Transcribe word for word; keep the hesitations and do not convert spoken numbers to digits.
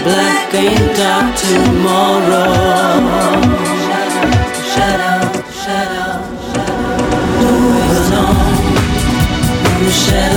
black and dark tomorrow. Shadow, shadow, shadow, alone in the shadow.